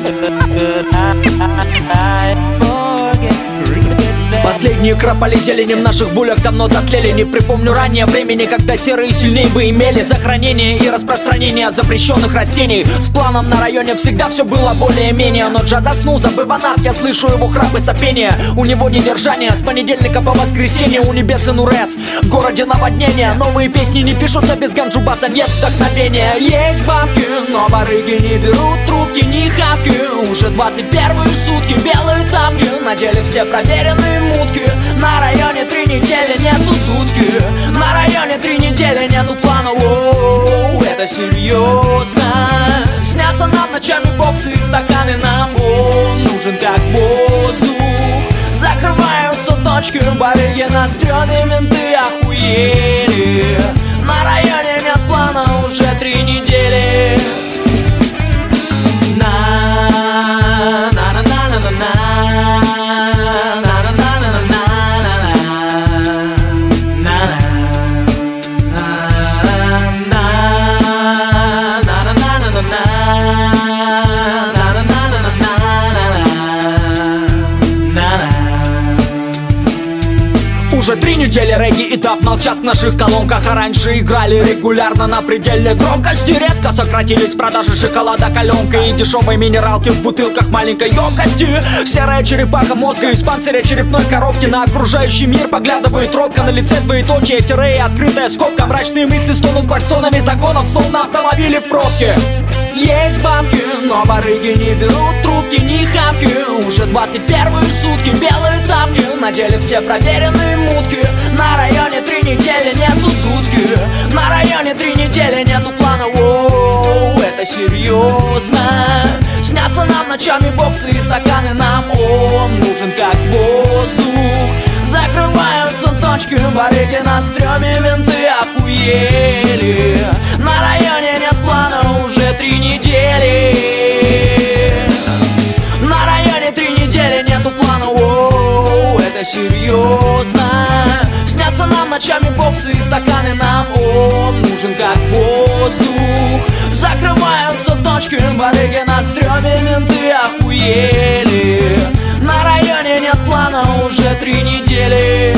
Последние кропали зелени в наших булях давно дотлели. Не припомню ранее времени, когда серые сильнее бы имели за хранение и распространение запрещенных растений. С планом на районе всегда все было более-менее. Но Джа заснул, забыв о нас, я слышу его храп и сопение. У него недержание с понедельника по воскресенье. У небес и Нурес, в городе наводнение. Новые песни не пишутся без ганджубаса, нет вдохновения. Есть бабки, но барыги не берут трубки, ни хапки. Уже 21-е сутки, белые тапки, надели все проверенные мутки. На районе 3 недели нету дудки. На районе 3 недели нету плана. Воу, это серьезно. Снятся нам ночами боксы и стаканы. Нам он нужен как воздух. Закрываются точки, барыги на стреме, менты охуели. На районе нет плана уже 3 недели. Уже 3 недели регги и тап молчат в наших колонках. А раньше играли регулярно на пределе громкости. Резко сократились продажи шоколада каленкой и дешевой минералки в бутылках маленькой емкости. Серая черепаха мозга из панциря черепной коробки. На окружающий мир поглядывает робко. На лице двоеточие, тире и открытая скобка. Мрачные мысли стонут клаксонами загонов, словно автомобили в пробке. Есть бабки, но барыги не берут трубки, ни хапки. Уже 21-е сутки, белые тапки, надели все проверенные мутки. На районе 3 недели нету дудки. На районе 3 недели нету плана. Воу, это серьезно. Снятся нам ночами боксы и стаканы. Нам он нужен как воздух. Закрываются точки, барыги на стреме, менты охуели. На районе нет плана уже 3 недели. На районе 3 недели нету плана. Воу, это серьезно. Снятся нам ночами боксы и стаканы. Нам он нужен как воздух. Закрываются точки, барыги на стреме, менты охуели. На районе нет плана уже 3 недели.